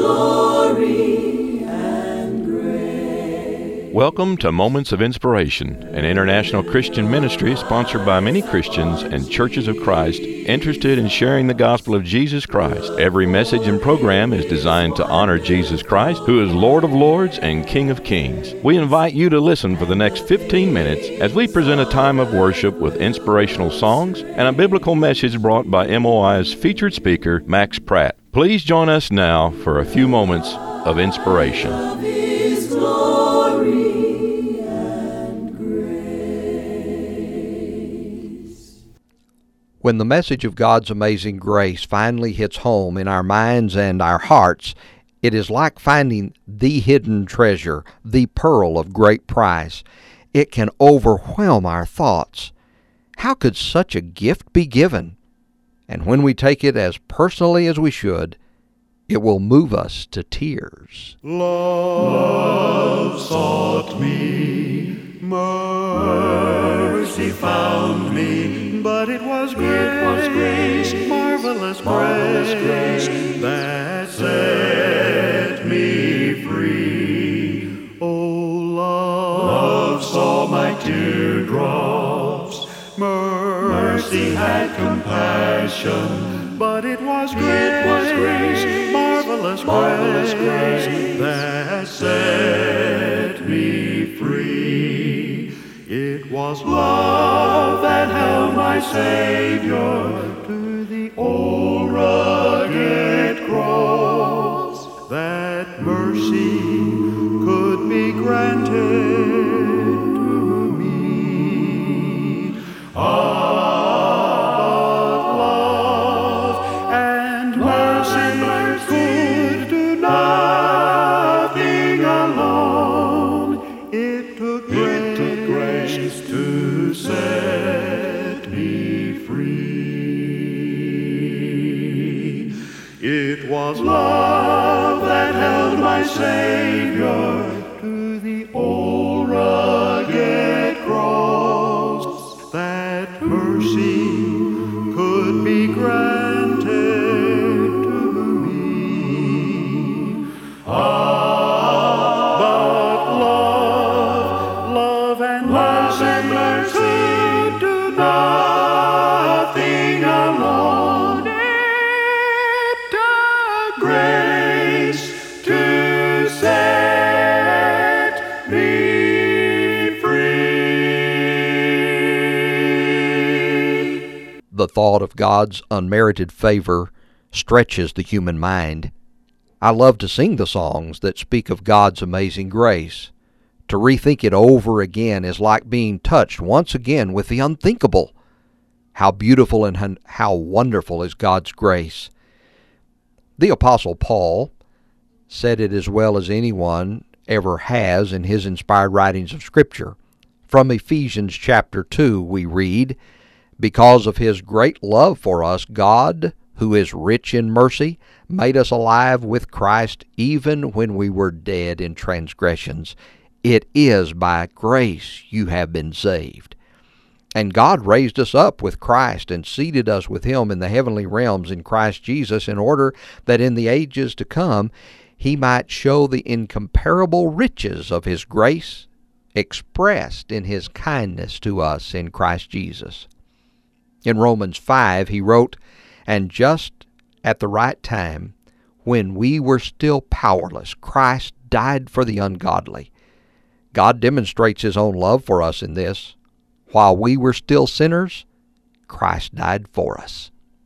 glory and grace. Welcome to Moments of Inspiration, an international Christian ministry sponsored by many Christians and churches of Christ interested in sharing the gospel of Jesus Christ. Every message and program is designed to honor Jesus Christ, who is Lord of Lords and King of Kings. We invite you to listen for the next 15 minutes as we present a time of worship with inspirational songs and a biblical message brought by MOI's featured speaker, Max Pratt. Please join us now for a few moments of inspiration. When the message of God's amazing grace finally hits home in our minds and our hearts, it is like finding the hidden treasure, the pearl of great price. It can overwhelm our thoughts. How could such a gift be given? And when we take it as personally as we should, it will move us to tears. Love sought me, mercy found me, but it was grace, marvelous grace, that set me free. Oh, love saw my teardrops, mercy had compassion, but it was grace, marvelous grace, that set me free. It was love that held my Savior to the old rugged cross, that mercy could be granted to me. Love and mercy could do nothing alone. It took grace to set me free. It was love that held my Savior to the old rugged cross, that mercy could be granted to me. But love and mercy could do nothing alone. It took grace to set me free. The thought of God's unmerited favor stretches the human mind. I love to sing the songs that speak of God's amazing grace. To rethink it over again is like being touched once again with the unthinkable. How beautiful and how wonderful is God's grace. The Apostle Paul said it as well as anyone ever has in his inspired writings of Scripture. From Ephesians chapter 2 we read, "Because of his great love for us, God, who is rich in mercy, made us alive with Christ even when we were dead in transgressions. It is by grace you have been saved. And God raised us up with Christ and seated us with him in the heavenly realms in Christ Jesus, in order that in the ages to come he might show the incomparable riches of his grace expressed in his kindness to us in Christ Jesus." In Romans 5 he wrote, "And just at the right time, when we were still powerless, Christ died for the ungodly." God demonstrates his own love for us in this. While we were still sinners, Christ died for us.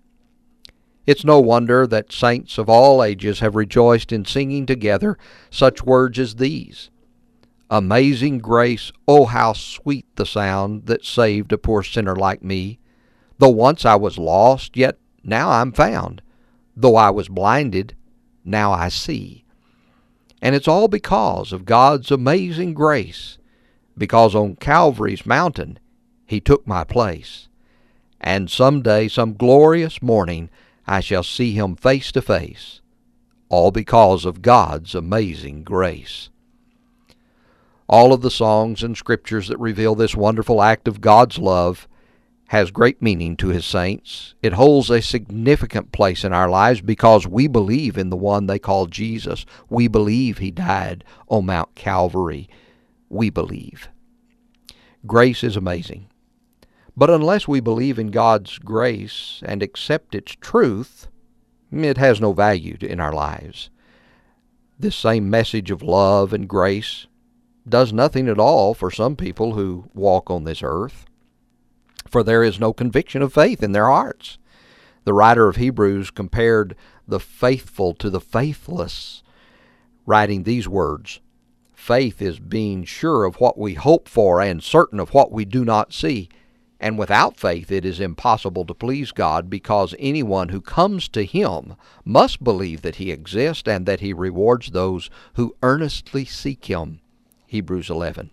It's no wonder that saints of all ages have rejoiced in singing together such words as these. "Amazing grace, oh how sweet the sound that saved a poor sinner like me. Though once I was lost, yet now I'm found. Though I was blinded, now I see." And it's all because of God's amazing grace, because on Calvary's mountain he took my place. And someday, some glorious morning, I shall see him face to face, all because of God's amazing grace. All of the songs and scriptures that reveal this wonderful act of God's love has great meaning to His saints. It holds a significant place in our lives because we believe in the one they call Jesus. We believe He died on Mount Calvary. We believe. Grace is amazing. But unless we believe in God's grace and accept its truth, it has no value in our lives. This same message of love and grace does nothing at all for some people who walk on this earth, for there is no conviction of faith in their hearts. The writer of Hebrews compared the faithful to the faithless, writing these words, "Faith is being sure of what we hope for and certain of what we do not see. And without faith it is impossible to please God, because anyone who comes to Him must believe that He exists and that He rewards those who earnestly seek Him." Hebrews 11.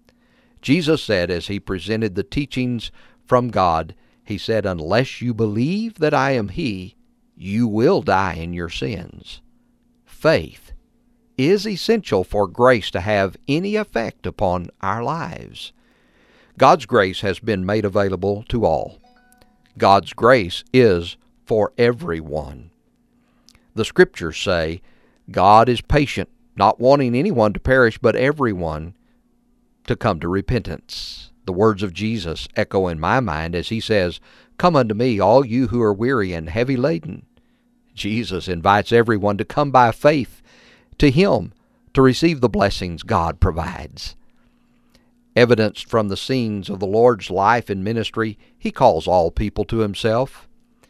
Jesus said as He presented the teachings from God, He said, "Unless you believe that I am He, you will die in your sins." Faith is essential for grace to have any effect upon our lives. God's grace has been made available to all. God's grace is for everyone. The Scriptures say, God is patient, not wanting anyone to perish, but everyone to come to repentance. The words of Jesus echo in my mind as He says, "Come unto me, all you who are weary and heavy laden." Jesus invites everyone to come by faith to Him to receive the blessings God provides. Evidenced from the scenes of the Lord's life and ministry, He calls all people to Himself.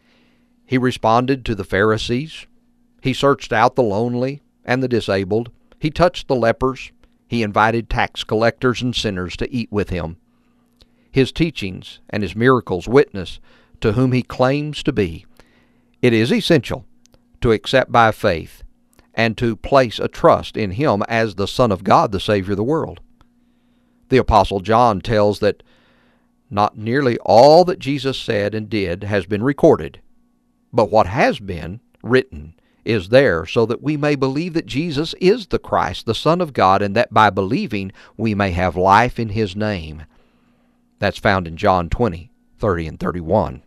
He responded to the Pharisees. He searched out the lonely and the disabled. He touched the lepers. He invited tax collectors and sinners to eat with Him. His teachings and His miracles witness to whom He claims to be. It is essential to accept by faith and to place a trust in Him as the Son of God, the Savior of the world. The Apostle John tells that not nearly all that Jesus said and did has been recorded, but what has been written is there so that we may believe that Jesus is the Christ, the Son of God, and that by believing we may have life in His name. That's found in John 20:30 and 31.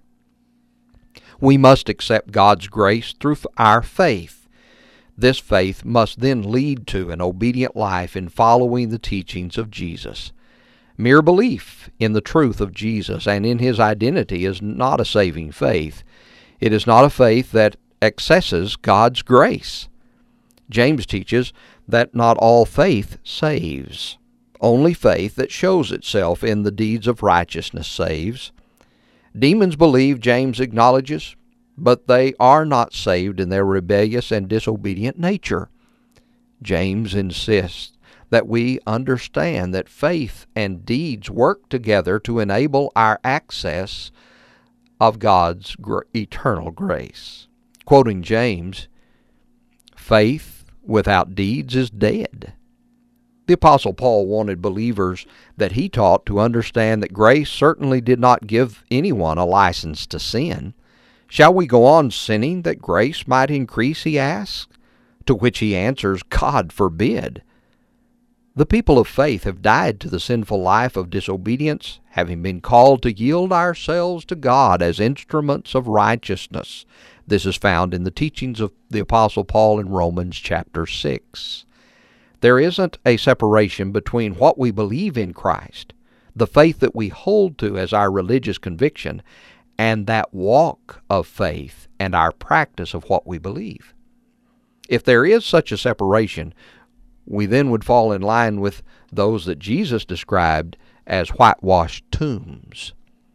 We must accept God's grace through our faith. This faith must then lead to an obedient life in following the teachings of Jesus. Mere belief in the truth of Jesus and in His identity is not a saving faith. It is not a faith that accesses God's grace. James teaches that not all faith saves. Only faith that shows itself in the deeds of righteousness saves. Demons believe, James acknowledges, but they are not saved in their rebellious and disobedient nature. James insists that we understand that faith and deeds work together to enable our access of God's eternal grace. Quoting James, "Faith without deeds is dead." The Apostle Paul wanted believers that he taught to understand that grace certainly did not give anyone a license to sin. "Shall we go on sinning that grace might increase?" he asks, to which he answers, "God forbid." The people of faith have died to the sinful life of disobedience, having been called to yield ourselves to God as instruments of righteousness. This is found in the teachings of the Apostle Paul in Romans chapter 6. There isn't a separation between what we believe in Christ, the faith that we hold to as our religious conviction, and that walk of faith and our practice of what we believe. If there is such a separation, we then would fall in line with those that Jesus described as whitewashed tombs.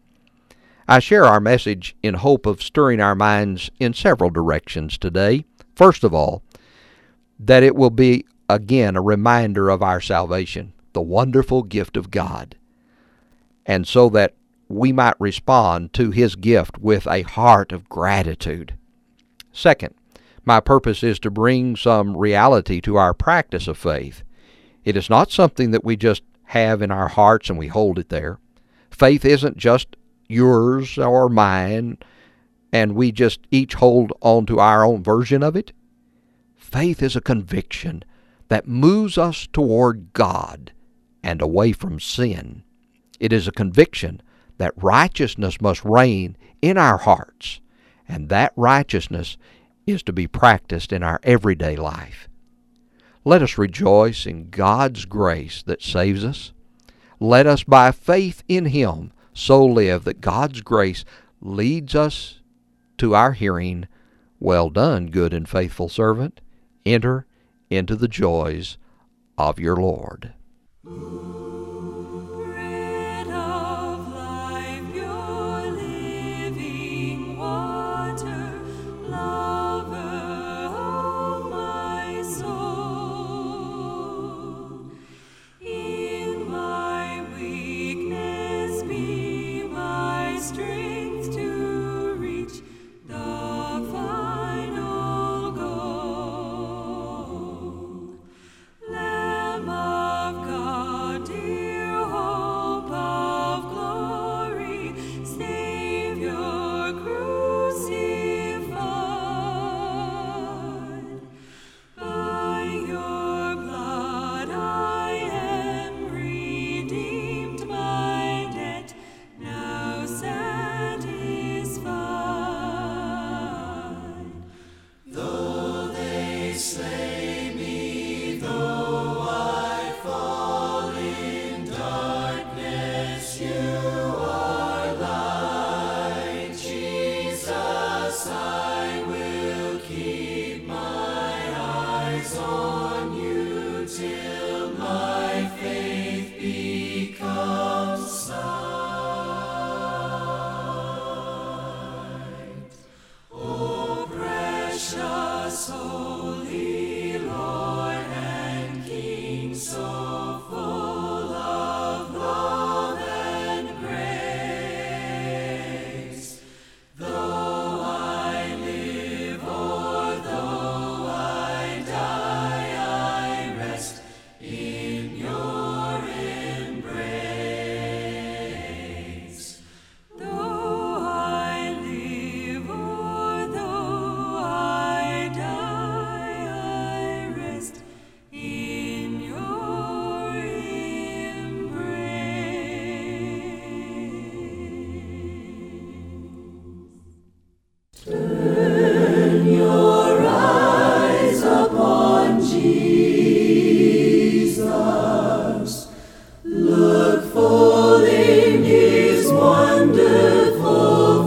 I share our message in hope of stirring our minds in several directions today. First of all, that it will be again a reminder of our salvation, the wonderful gift of God, and so that we might respond to His gift with a heart of gratitude. Second, my purpose is to bring some reality to our practice of faith. It is not something that we just have in our hearts and we hold it there. Faith isn't just yours or mine and we just each hold on to our own version of it. Faith is a conviction that moves us toward God and away from sin. It is a conviction that righteousness must reign in our hearts, and that righteousness is to be practiced in our everyday life. Let us rejoice in God's grace that saves us. Let us, by faith in Him, so live that God's grace leads us to our hearing, "Well done, good and faithful servant. Enter into the joys of your Lord." Bread of life, your living water, lover of my soul. In my weakness be my strength to reach the final goal. Lamb of God, dear hope of glory, Savior crucified. By your blood I am redeemed, my debt now satisfied. Though they slay me, though I fall in darkness, you are light. Jesus, I will keep my eyes on you till my faith becomes sight. O precious holy Lord and King, so full of love and grace, though I live or though I die, I rest in your embrace. Though I live or though I die, I rest in your embrace. Turn your eyes upon Jesus. Look full in His wonderful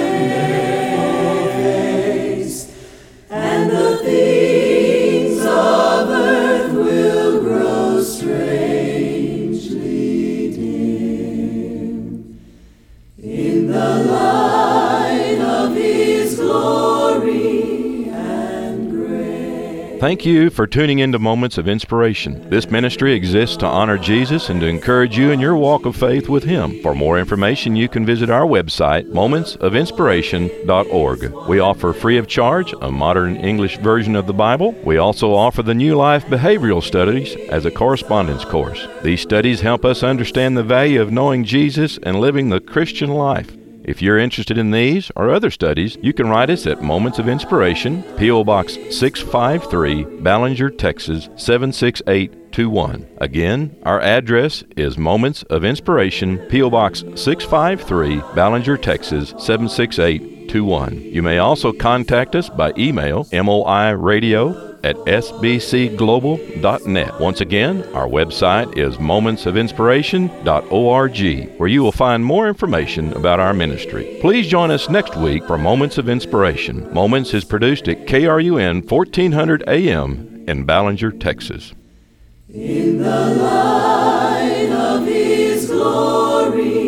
face, and the things of earth will grow strangely dim in the light of His glory and grace. Thank you for tuning into Moments of Inspiration. This ministry exists to honor Jesus and to encourage you in your walk of faith with Him. For more information, you can visit our website, momentsofinspiration.org. We offer free of charge a modern English version of the Bible. We also offer the New Life Behavioral Studies as a correspondence course. These studies help us understand the value of knowing Jesus and living the Christian life. If you're interested in these or other studies, you can write us at Moments of Inspiration, P.O. Box 653, Ballinger, Texas 76821. Again, our address is Moments of Inspiration, P.O. Box 653, Ballinger, Texas 76821. You may also contact us by email, moiradio@sbcglobal.net. Once again, our website is momentsofinspiration.org, where you will find more information about our ministry. Please join us next week for Moments of Inspiration. Moments is produced at KRUN 1400 AM in Ballinger, Texas. In the light of His glory